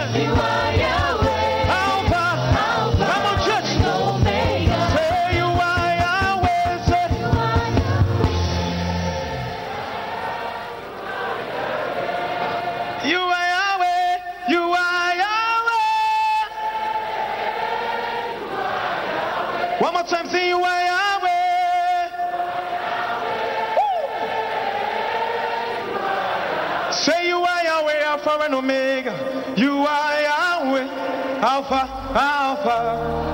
You are Yahweh. Alpha. Alpha. Come on, church. And Omega. Say you are Yahweh. Say You are Yahweh. you are Yahweh. You are Yahweh. One more time, say you are Yahweh. Say you are Yahweh, Alpha and Omega. You are Yahweh, Alpha, Alpha.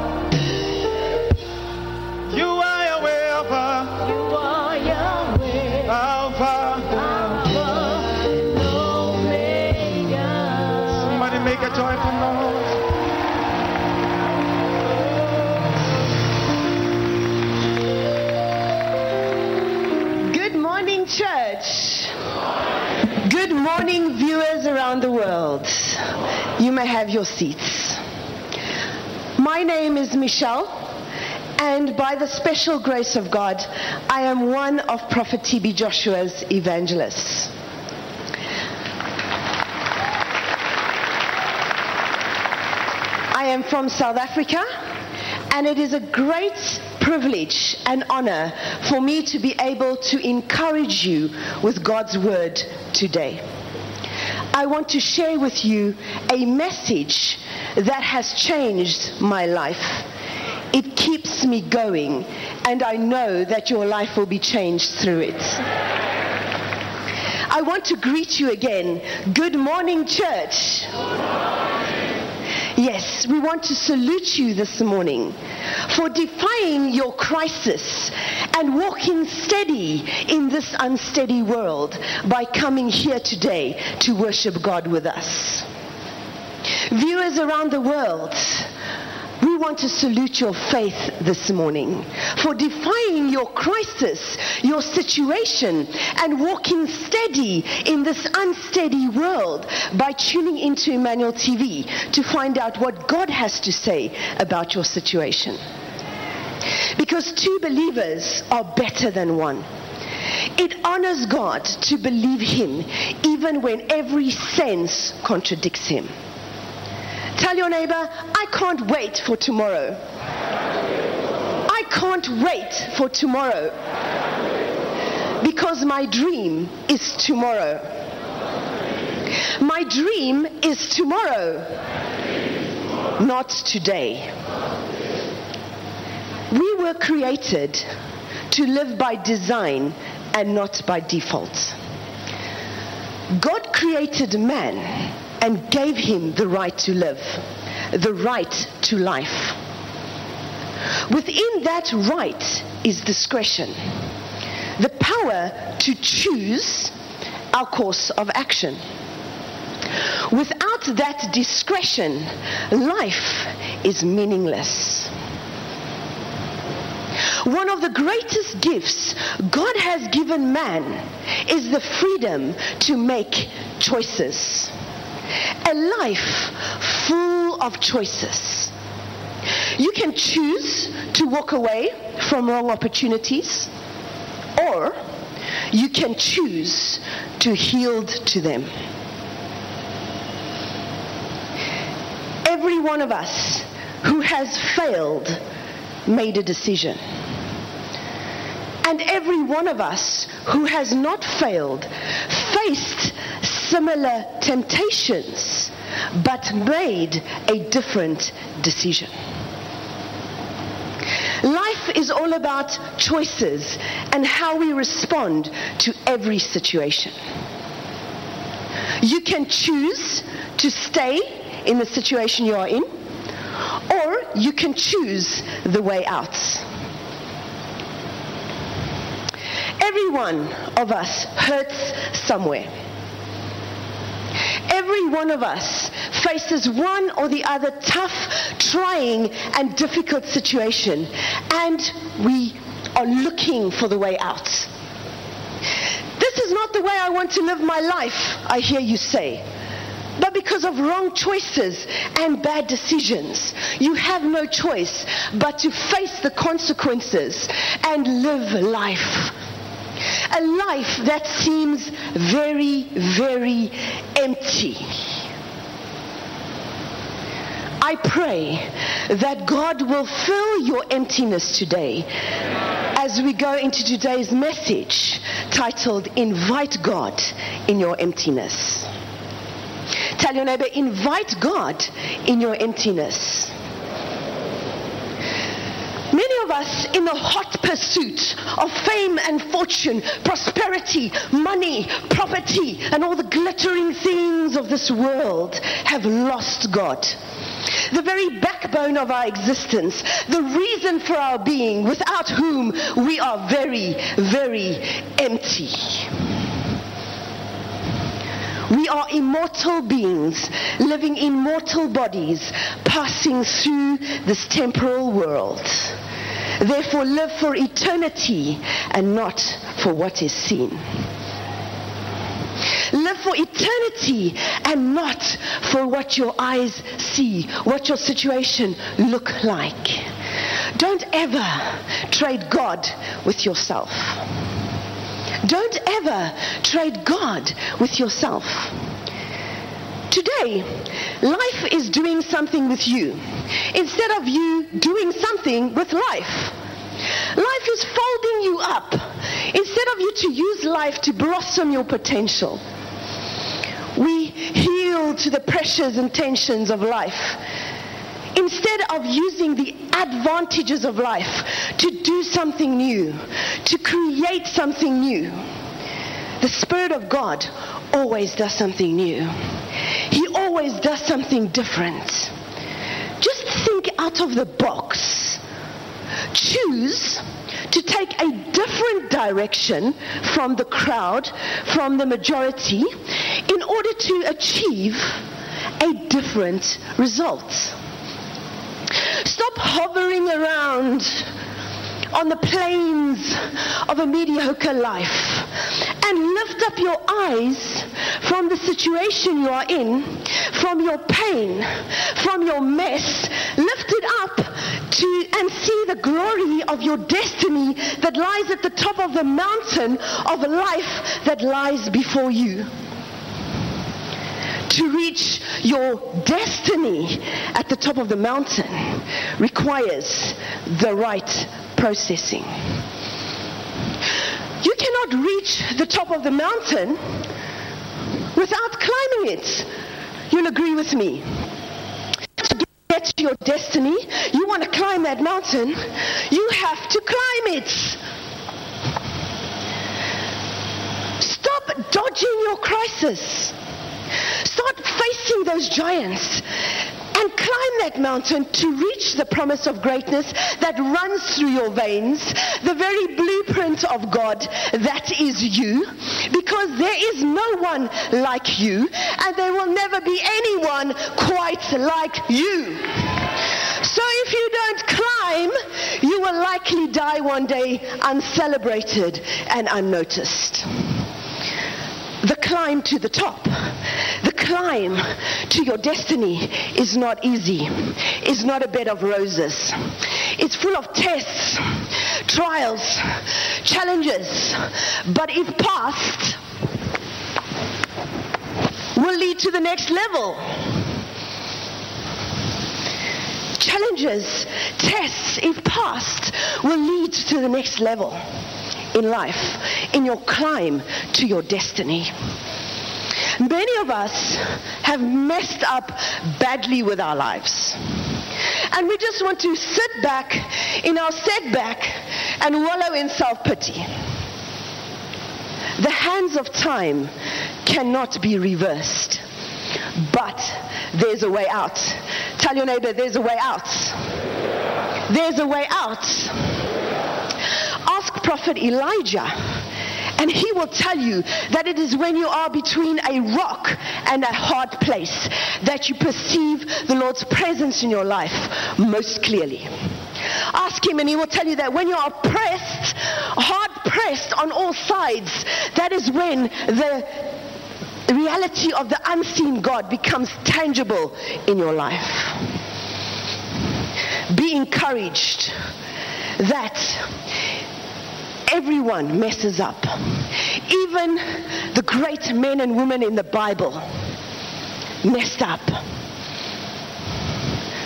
You are Yahweh, Alpha, You are Yahweh. Alpha. Alpha and Omega. Somebody make a joyful noise. Good morning, church. Good morning, viewers around the world. You may have your seats. My name is Michelle, and by the special grace of God, I am one of Prophet T.B. Joshua's evangelists. I am from South Africa, and it is a great privilege and honor for me to be able to encourage you with God's word today. I want to share with you a message that has changed my life. It keeps me going, and I know that your life will be changed through it. I want to greet you again. Good morning, church. Yes, we want to salute you this morning for defying your crisis and walking steady in this unsteady world by coming here today to worship God with us. Viewers around the world, we want to salute your faith this morning for defying your crisis, your situation, and walking steady in this unsteady world by tuning into Emmanuel TV to find out what God has to say about your situation. Because two believers are better than one. It honors God to believe Him even when every sense contradicts Him. Tell your neighbor, I can't wait for tomorrow. I can't wait for tomorrow. Because my dream is tomorrow. My dream is tomorrow, not today. We were created to live by design and not by default. God created man and gave him the right to live, the right to life. Within that right is discretion, the power to choose our course of action. Without that discretion, life is meaningless. One of the greatest gifts God has given man is the freedom to make choices. A life full of choices. You can choose to walk away from wrong opportunities, or you can choose to yield to them. Every one of us who has failed made a decision. And every one of us who has not failed faced similar temptations but made a different decision. Life is all about choices and how we respond to every situation. You can choose to stay in the situation you are in, or you can choose the way out. Every one of us hurts somewhere. Every one of us faces one or the other tough, trying, and difficult situation, and we are looking for the way out. This is not the way I want to live my life, I hear you say. But because of wrong choices and bad decisions, you have no choice but to face the consequences and live life. A life that seems very, very empty. I pray that God will fill your emptiness today as we go into today's message titled, Invite God in Your Emptiness. Tell your neighbor, invite God in your emptiness. Many of us in the hot pursuit of fame and fortune, prosperity, money, property, and all the glittering things of this world have lost God. The very backbone of our existence, the reason for our being, without whom we are very, very empty. We are immortal beings, living in mortal bodies, passing through this temporal world. Therefore, live for eternity and not for what is seen. Live for eternity and not for what your eyes see, what your situation look like. Don't ever trade God with yourself. Don't ever trade God with yourself. Today, life is doing something with you instead of you doing something with life. Life is folding you up instead of you to use life to blossom your potential. We yield to the pressures and tensions of life instead of using the advantages of life to do something new, to create something new. The Spirit of God always does something new. He always does something different. Just think out of the box. Choose to take a different direction from the crowd, from the majority, in order to achieve a different result. Stop hovering around on the plains of a mediocre life and lift up your eyes from the situation you are in, from your pain, from your mess. Lift it up and see the glory of your destiny that lies at the top of the mountain of life that lies before you. To reach your destiny at the top of the mountain requires the right processing. You cannot reach the top of the mountain without climbing it. You'll agree with me. To get to your destiny, you want to climb that mountain, you have to climb it. Stop dodging your crisis. Start facing those giants and climb that mountain to reach the promise of greatness that runs through your veins, the very blueprint of God that is you, because there is no one like you, and there will never be anyone quite like you. So if you don't climb, you will likely die one day uncelebrated and unnoticed. The climb to the top, the climb to your destiny is not easy. It's not a bed of roses. It's full of tests, trials, challenges, but if passed, will lead to the next level. Challenges, tests, if passed, will lead to the next level in life, in your climb to your destiny. Many of us have messed up badly with our lives. And we just want to sit back in our setback and wallow in self-pity. The hands of time cannot be reversed. But there's a way out. Tell your neighbor, there's a way out. There's a way out. Ask Prophet Elijah, and he will tell you that it is when you are between a rock and a hard place that you perceive the Lord's presence in your life most clearly. Ask him and he will tell you that when you are pressed, hard pressed on all sides, that is when the reality of the unseen God becomes tangible in your life. Be encouraged that everyone messes up. Even the great men and women in the Bible messed up.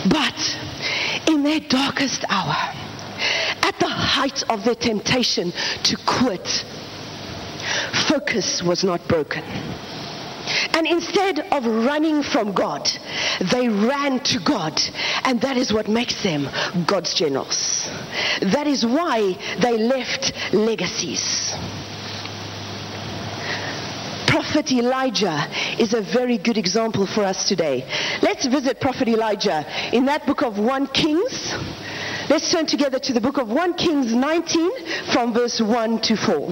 But in their darkest hour, at the height of their temptation to quit, focus was not broken. And instead of running from God, they ran to God. And that is what makes them God's generals. That is why they left legacies. Prophet Elijah is a very good example for us today. Let's visit Prophet Elijah in that book of 1 Kings. Let's turn together to the book of 1 Kings 19 from verse 1 to 4.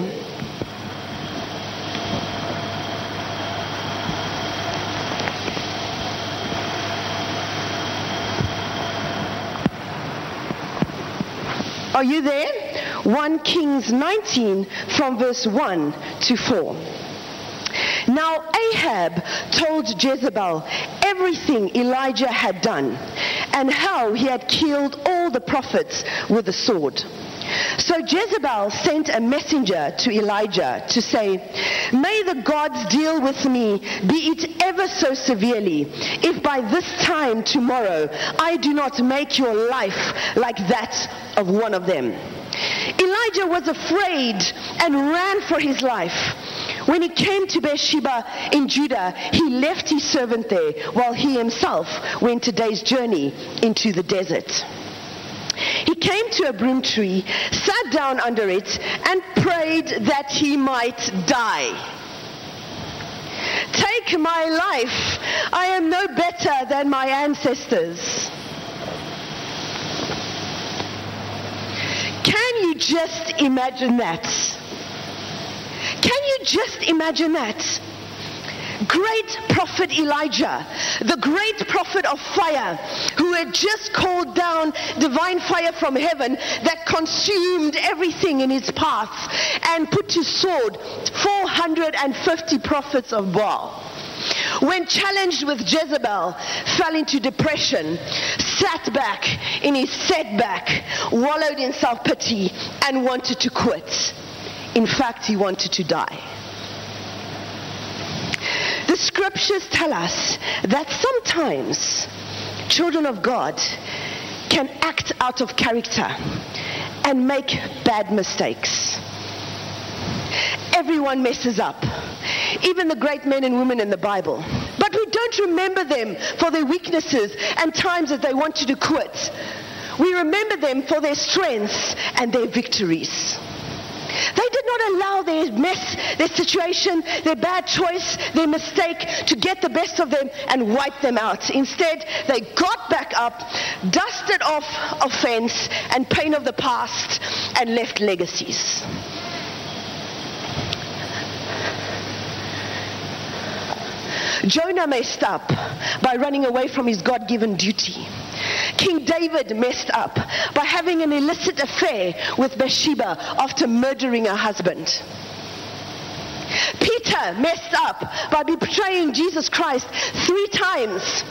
Are you there? 1 Kings 19 from verse 1 to 4. Now Ahab told Jezebel everything Elijah had done and how he had killed all the prophets with the sword. So Jezebel sent a messenger to Elijah to say, "May the gods deal with me, be it ever so severely, if by this time tomorrow I do not make your life like that of one of them." Elijah was afraid and ran for his life. When he came to Beersheba in Judah, he left his servant there while he himself went a day's journey into the desert. He came to a broom tree, sat down under it, and prayed that he might die. "Take my life. I am no better than my ancestors." Can you just imagine that? Can you just imagine that? Great prophet Elijah, the great prophet of fire, who had just called down divine fire from heaven that consumed everything in his path and put to sword 450 prophets of Baal. When challenged with Jezebel, fell into depression, sat back in his setback, wallowed in self-pity, and wanted to quit. In fact, he wanted to die. The scriptures tell us that sometimes children of God can act out of character and make bad mistakes. Everyone messes up, even the great men and women in the Bible. But we don't remember them for their weaknesses and times that they wanted to quit. We remember them for their strengths and their victories. They did not allow their mess, their situation, their bad choice, their mistake to get the best of them and wipe them out. Instead, they got back up, dusted off offense and pain of the past, and left legacies. Jonah messed up by running away from his God-given duty. King David messed up by having an illicit affair with Bathsheba after murdering her husband. Peter messed up by betraying Jesus Christ 3 times.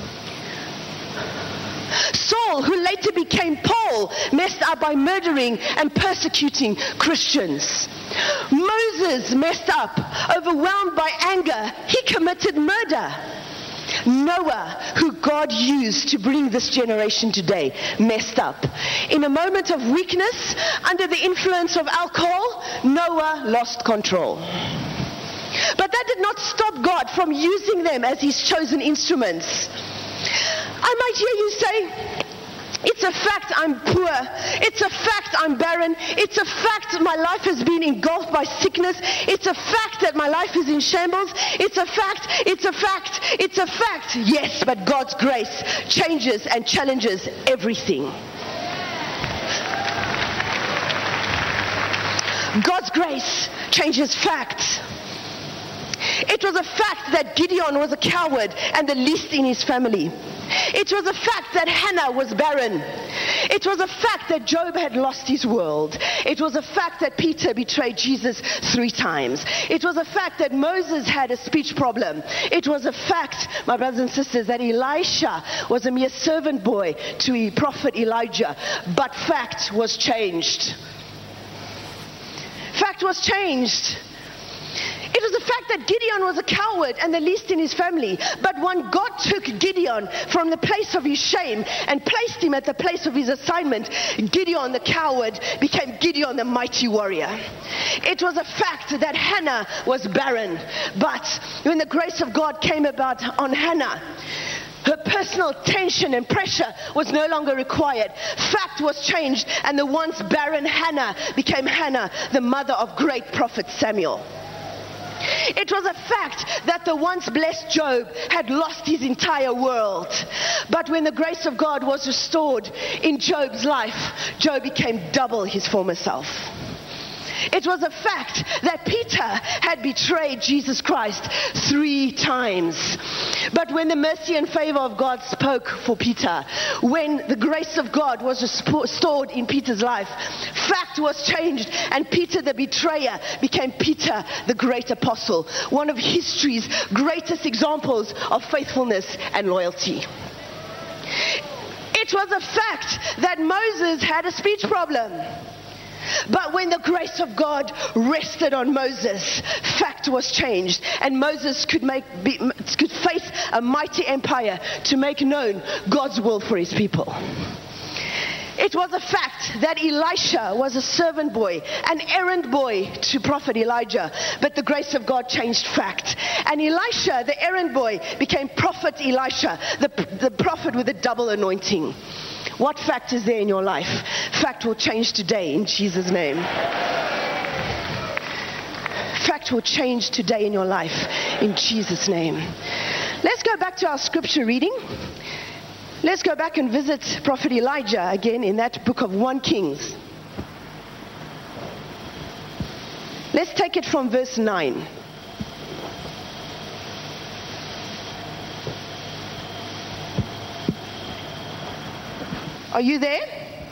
Saul, who later became Paul, messed up by murdering and persecuting Christians. Moses messed up, overwhelmed by anger. He committed murder. Noah, who God used to bring this generation today, messed up. In a moment of weakness, under the influence of alcohol, Noah lost control. But that did not stop God from using them as his chosen instruments. I might hear you say, "It's a fact I'm poor. It's a fact I'm barren. It's a fact my life has been engulfed by sickness. It's a fact that my life is in shambles. It's a fact, it's a fact, it's a fact." Yes, but God's grace changes and challenges everything. God's grace changes facts. It was a fact that Gideon was a coward and the least in his family. It was a fact that Hannah was barren. It was a fact that Job had lost his world. It was a fact that Peter betrayed Jesus 3 times. It was a fact that Moses had a speech problem. It was a fact, my brothers and sisters, that Elisha was a mere servant boy to prophet Elijah. But fact was changed. Fact was changed. It was the fact that Gideon was a coward and the least in his family. But when God took Gideon from the place of his shame and placed him at the place of his assignment, Gideon the coward became Gideon the mighty warrior. It was a fact that Hannah was barren. But when the grace of God came about on Hannah, her personal tension and pressure was no longer required. Fact was changed, and the once barren Hannah became Hannah, the mother of great prophet Samuel. It was a fact that the once blessed Job had lost his entire world. But when the grace of God was restored in Job's life, Job became double his former self. It was a fact that Peter had betrayed Jesus Christ 3 times. But when the mercy and favor of God spoke for Peter, when the grace of God was restored in Peter's life, fact was changed, and Peter the betrayer became Peter the great apostle, one of history's greatest examples of faithfulness and loyalty. It was a fact that Moses had a speech problem. But when the grace of God rested on Moses, fact was changed, and Moses could face a mighty empire to make known God's will for his people. It was a fact that Elisha was a servant boy, an errand boy to prophet Elijah, but the grace of God changed fact. And Elisha, the errand boy, became prophet Elisha, the prophet with a double anointing. What fact is there in your life? Fact will change today in Jesus' name. Fact will change today in your life in Jesus' name. Let's go back to our scripture reading. Let's go back and visit Prophet Elijah again in that book of 1 Kings. Let's take it from verse 9. Are you there?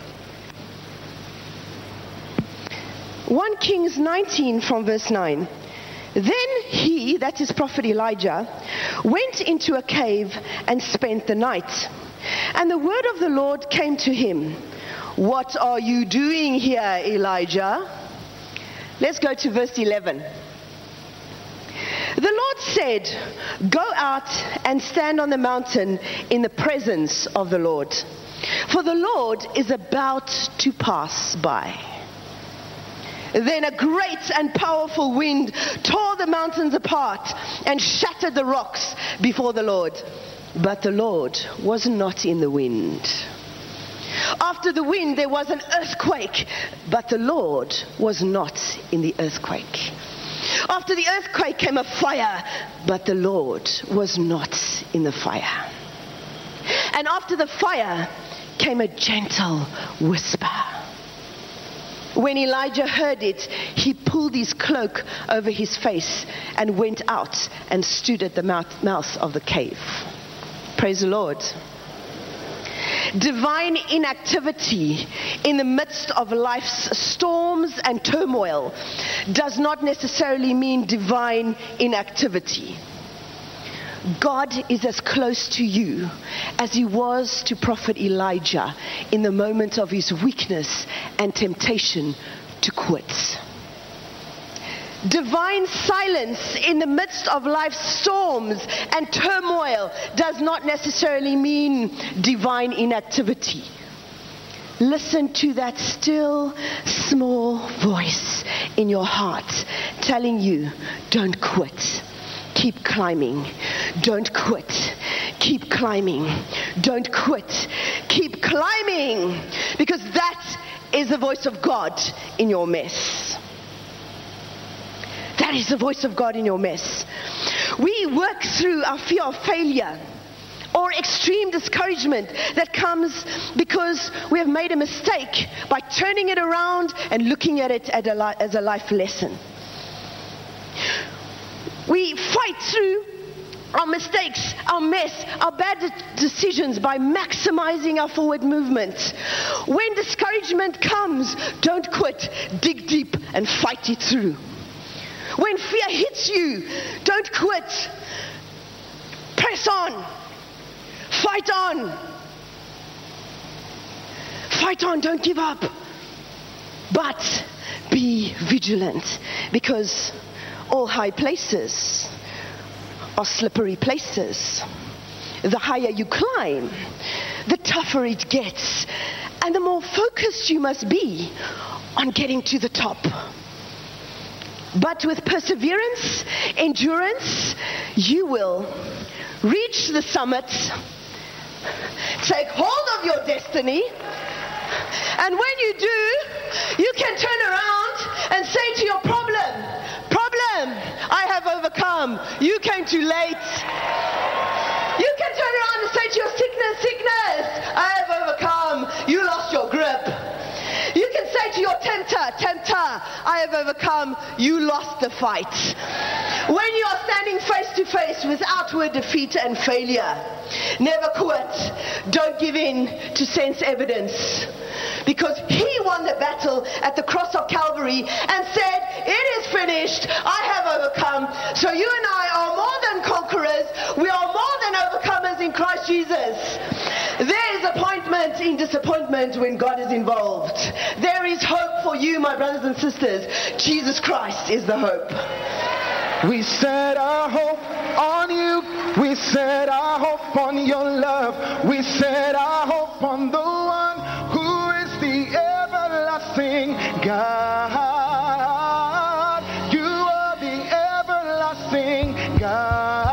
1 Kings 19 from verse 9. Then he, that is Prophet Elijah, went into a cave and spent the night. And the word of the Lord came to him. What are you doing here, Elijah? Let's go to verse 11. The Lord said, go out and stand on the mountain in the presence of the Lord. For the Lord is about to pass by. Then a great and powerful wind tore the mountains apart and shattered the rocks before the Lord. But the Lord was not in the wind. After the wind there was an earthquake, but the Lord was not in the earthquake. After the earthquake came a fire, but the Lord was not in the fire. And after the fire came a gentle whisper. When Elijah heard it, he pulled his cloak over his face and went out and stood at the mouth of the cave. Praise the Lord. Divine inactivity in the midst of life's storms and turmoil does not necessarily mean divine inactivity. God is as close to you as he was to Prophet Elijah in the moment of his weakness and temptation to quit. Divine silence in the midst of life's storms and turmoil does not necessarily mean divine inactivity. Listen to that still, small voice in your heart telling you, don't quit. Keep climbing. Don't quit. Keep climbing. Don't quit. Keep climbing. Because that is the voice of God in your mess. That is the voice of God in your mess. We work through our fear of failure or extreme discouragement that comes because we have made a mistake by turning it around and looking at it as a life lesson. We fight through our mistakes, our mess, our bad decisions by maximizing our forward movement. When discouragement comes, don't quit. Dig deep and fight it through. When fear hits you, don't quit. Press on. Fight on. Fight on. Don't give up. But be vigilant, because All high places are slippery places. The higher you climb, the tougher it gets, and the more focused you must be on getting to the top. But with perseverance, endurance, you will reach the summit, take hold of your destiny, and when you do, you can turn around and say to your problem, I have overcome. You came too late. You can turn around and say to your sickness, I have overcome. You lost your grip. You can say to your tempter, I have overcome. You lost the fight. When you are standing face to face with outward defeat and failure, never quit. Don't give in to sense evidence. Because he won the battle at the cross of Calvary and said, it is finished. I have overcome. So you and I are more than conquerors. We are more than overcomers in Christ Jesus. There is appointment in disappointment when God is involved. There is hope for you, my brothers and sisters. Jesus Christ is the hope. We set our hope on you. We set our hope on your love. We set our hope on the one who is the everlasting God. You are the everlasting God.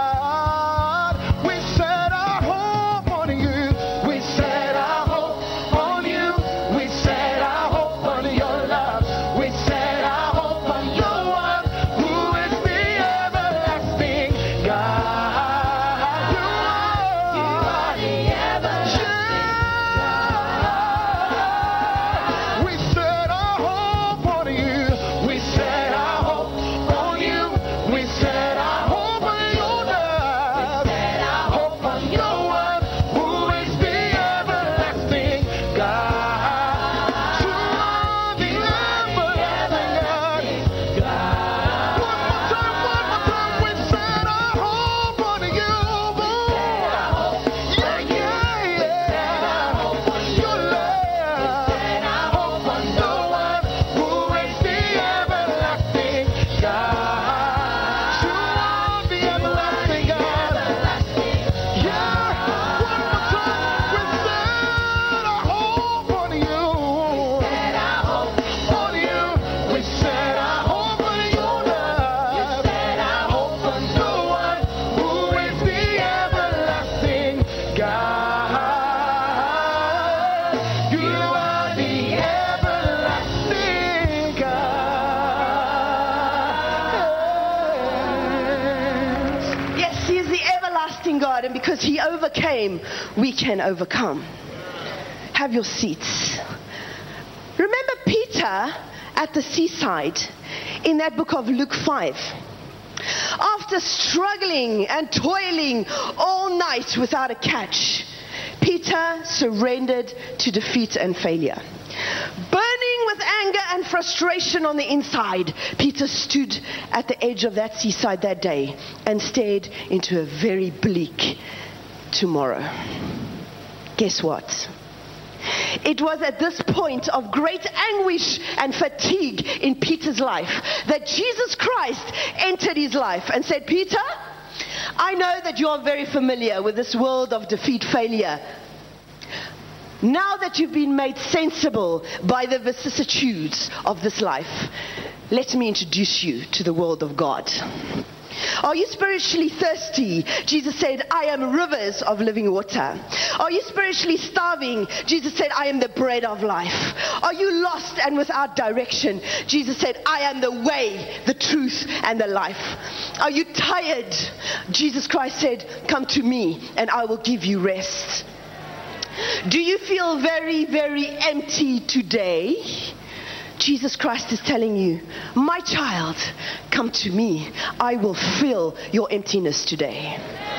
We set our hope on you. We set our hope on you. We set our hope on your love. We set our hope on your one who is the everlasting God. You are the everlasting God. We set our hope on you. We set our hope on you. We set our hope on your love. We set our hope on your one who is the everlasting God. You are the everlasting God. One more time. We set our hope on you. Yeah. Your love. Hope on the one who is the everlasting God. You are the everlasting God. Yeah. One more time. We set our hope on you. On you. We set our hope on your love. Our hope on the one who is the everlasting God. You are the everlasting God. Yes, he is the everlasting God, and because he overcame, we can overcome. Have your seats. Remember Peter at the seaside in that book of Luke 5. After struggling and toiling all night without a catch, Peter surrendered to defeat and failure. Burning with anger and frustration on the inside, Peter stood at the edge of that seaside that day and stared into a very bleak tomorrow. Guess what? It was at this point of great anguish and fatigue in Peter's life that Jesus Christ entered his life and said, Peter, I know that you are very familiar with this world of defeat, failure. Now that you've been made sensible by the vicissitudes of this life, let me introduce you to the world of God. Are you spiritually thirsty? Jesus said, I am rivers of living water. Are you spiritually starving? Jesus said, I am the bread of life. Are you lost and without direction? Jesus said, I am the way, the truth, and the life. Are you tired? Jesus Christ said, come to me and I will give you rest. Do you feel very, very empty today? Jesus Christ is telling you, my child, come to me. I will fill your emptiness today.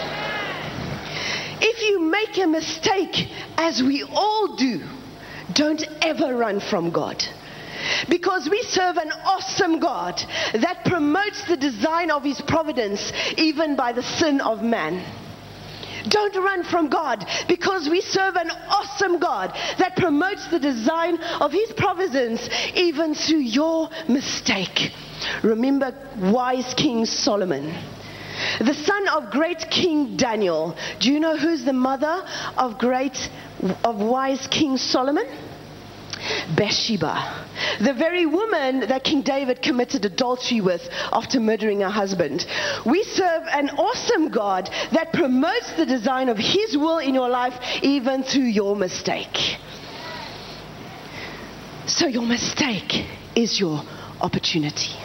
If you make a mistake, as we all do, don't ever run from God. Because we serve an awesome God that promotes the design of his providence even by the sin of man. Don't run from God, because we serve an awesome God that promotes the design of his providence even through your mistake. Remember wise King Solomon, the son of great King Daniel. Do you know who's the mother of wise King Solomon? Bathsheba, the very woman that King David committed adultery with after murdering her husband. We serve an awesome God that promotes the design of His will in your life even through your mistake. So your mistake is your opportunity.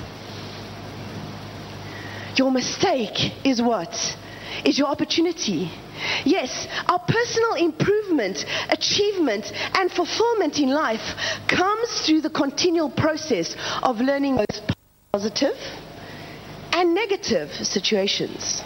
Your mistake is what? Is your opportunity. Yes, our personal improvement, achievement, and fulfillment in life comes through the continual process of learning both positive and negative situations.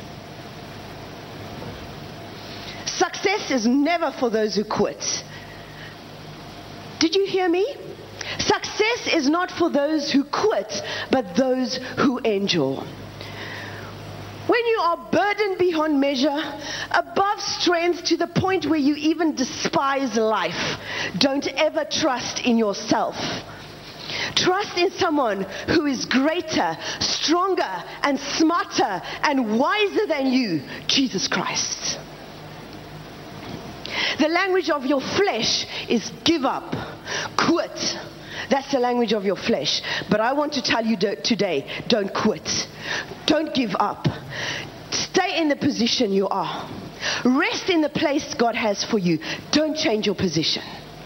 Success is never for those who quit. Did you hear me? Success is not for those who quit, but those who endure. When you are burdened beyond measure, above strength to the point where you even despise life, don't ever trust in yourself. Trust in someone who is greater, stronger, and smarter, and wiser than you, Jesus Christ. The language of your flesh is give up, quit. That's the language of your flesh. But I want to tell you today, don't quit. Don't give up. Stay in the position you are. Rest in the place God has for you. Don't change your position.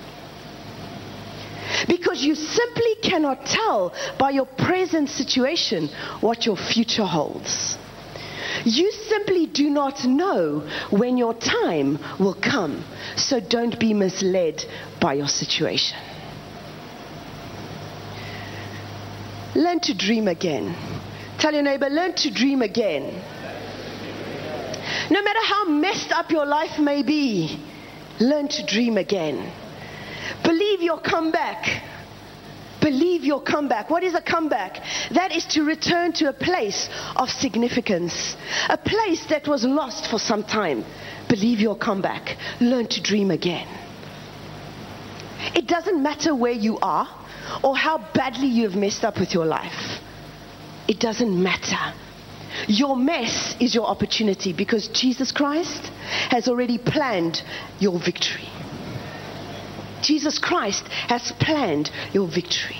Because you simply cannot tell by your present situation what your future holds. You simply do not know when your time will come. So don't be misled by your situation. Learn to dream again. Tell your neighbor, learn to dream again. No matter how messed up your life may be, learn to dream again. Believe your comeback. Believe your comeback. What is a comeback? That is to return to a place of significance. A place that was lost for some time. Believe your comeback. Learn to dream again. It doesn't matter where you are or how badly you have messed up with your life. It doesn't matter. Your mess is your opportunity because Jesus Christ has already planned your victory. Jesus Christ has planned your victory.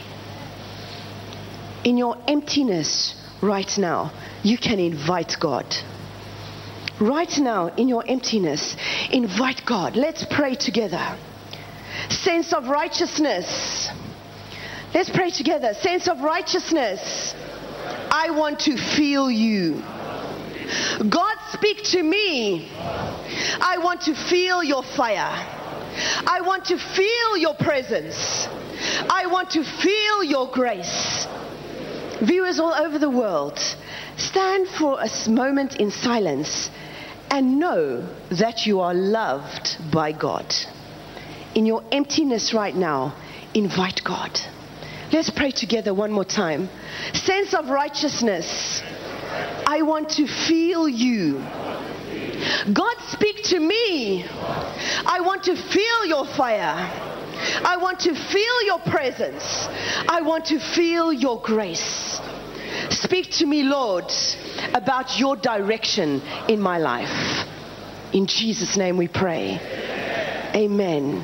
In your emptiness right now, you can invite God. Right now, in your emptiness, invite God. Let's pray together. Sense of righteousness. Let's pray together. Sense of righteousness. I want to feel you. God, speak to me. I want to feel your fire. I want to feel your presence. I want to feel your grace. Viewers all over the world, stand for a moment in silence and know that you are loved by God. In your emptiness right now, invite God. Let's pray together one more time. Sense of righteousness. I want to feel you. God, speak to me. I want to feel your fire. I want to feel your presence. I want to feel your grace. Speak to me, Lord, about your direction in my life. In Jesus' name we pray. Amen.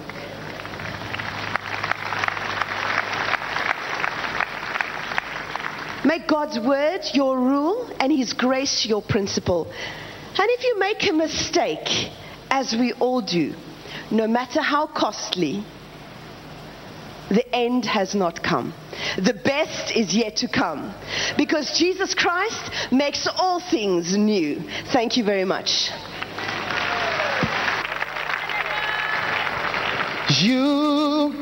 Make God's word your rule and His grace your principle. And if you make a mistake, as we all do, no matter how costly, the end has not come. The best is yet to come. Because Jesus Christ makes all things new. Thank you very much. You